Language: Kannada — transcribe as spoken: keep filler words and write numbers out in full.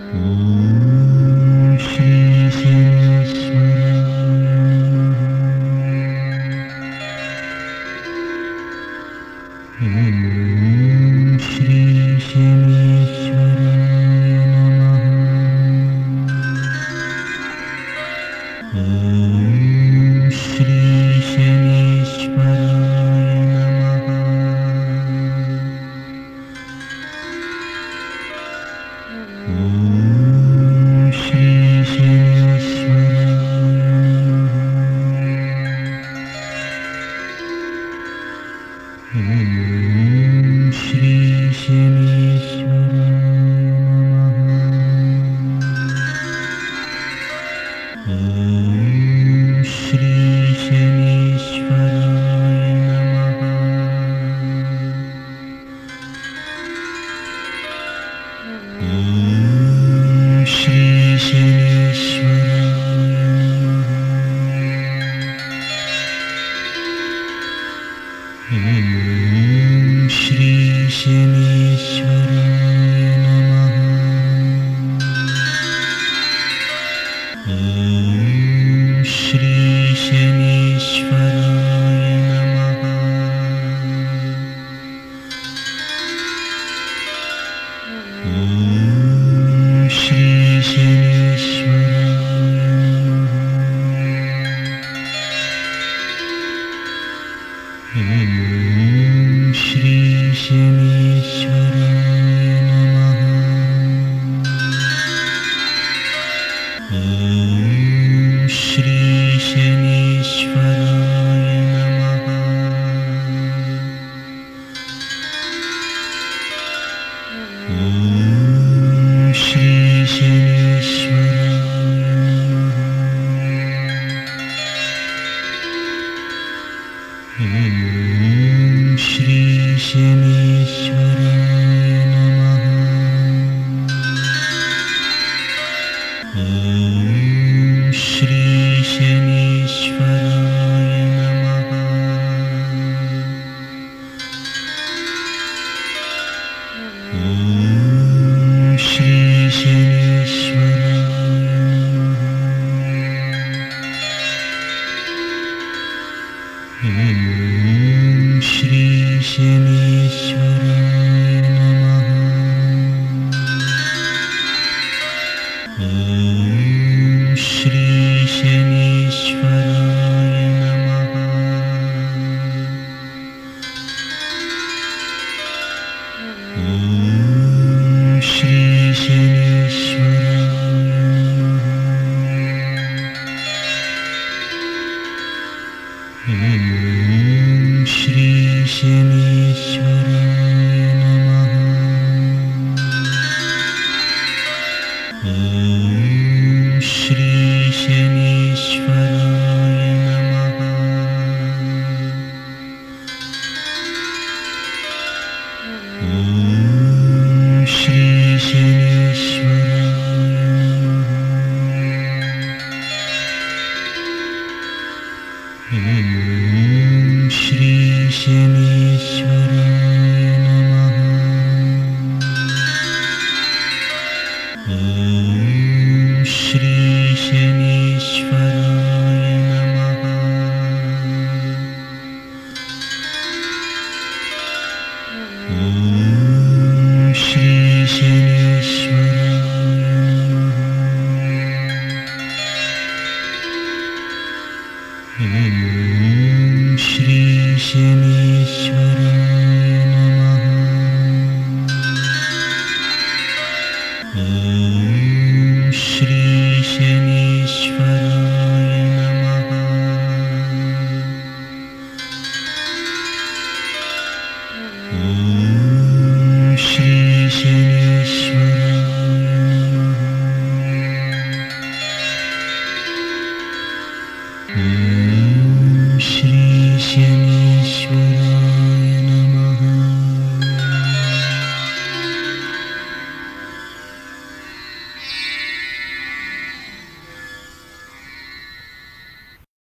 ಓಂ ಶ್ರೀ ಶನೇಶ್ವರಾಯ ನಮಃ. ಓಂ ಶ್ರೀ ಶನೇಶ್ವರಾಯ ನಮಃ. ಓಂ ಶ್ರೀ ಶನೇಶ್ವರಾಯ ನಮಃ. ಓಂ ಶ್ರೀ ಶನೇಶ್ವರಾಯ ನಮಃ. ಓಂ ಶ್ರೀ ಶನೇಶ್ವರಾಯ ನಮಃ. ಓಂ ಶ್ರೀ ಶನೇಶ್ವರಾಯ ನಮಃ. ಓಂ ಶ್ರೀ ಶನೇಶ್ವರಾಯ ನಮಃ. ಓಂ ಶ್ರೀ ಶನೇಶ್ವರಾಯ ನಮಃ. ಓಂ ಶ್ರೀ ಶನೇಶ್ವರಾಯ ನಮಃ. ಓಂ ಶ್ರೀ ಶನೇಶ್ವರಾಯ ನಮಃ. ಓಂ ಶ್ರೀ ಶನೇಶ್ವರಾಯ ನಮಃ. ಓಂ ಶ್ರೀ ಶನೇಶ್ವರಾಯ ನಮಃ. ಓಂ ಶ್ರೀ ಶನೇಶ್ವರಾಯ ನಮಃ. ಓಂ ಶ್ರೀ ಶನೇಶ್ವರಾಯ ನಮಃ. ಓಂ ಶ್ರೀ ಶನೇಶ್ವರಾಯ ನಮಃ. ಓಂ ಶ್ರೀ ಶನೇಶ್ವರಾಯ ನಮಃ. ಓಂ ಶ್ರೀ ಶನೇಶ್ವರಾಯ ನಮಃ. ಓಂ ಶ್ರೀ ಶನೇಶ್ವರಾಯ